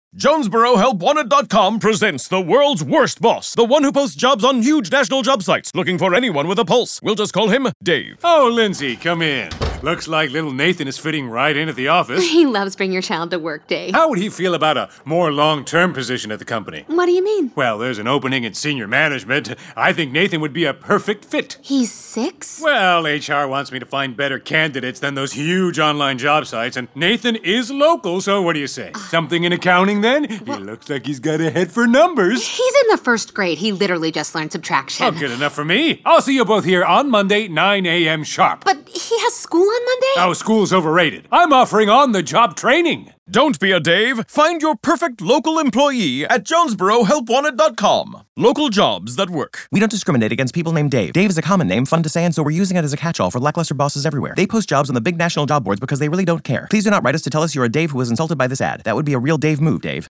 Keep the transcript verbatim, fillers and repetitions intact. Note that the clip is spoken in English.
Jonesboro Help Wanted dot com presents the world's worst boss, the one who posts jobs on huge national job sites, looking for anyone with a pulse. We'll just call him Dave. Oh, Lindsay, come in. Looks like little Nathan is fitting right in at the office. He loves bring your child to work, Dave. How would he feel about a more long-term position at the company? What do you mean? Well, there's an opening in senior management. I think Nathan would be a perfect fit. He's six? Well, H R wants me to find better candidates than those huge online job sites, and Nathan is local, so what do you say? Something in accounting, then? He looks like he's got a head for numbers. He's in the first grade. He literally just learned subtraction. Oh, good enough for me. I'll see you both here on Monday, nine a.m. sharp. But he has school on Monday? Oh, school's overrated. I'm offering on-the-job training. Don't be a Dave. Find your perfect local employee at Jonesboro Help Wanted dot com. Local jobs that work. We don't discriminate against people named Dave. Dave is a common name, fun to say, and so we're using it as a catch-all for lackluster bosses everywhere. They post jobs on the big national job boards because they really don't care. Please do not write us to tell us you're a Dave who was insulted by this ad. That would be a real Dave move, Dave.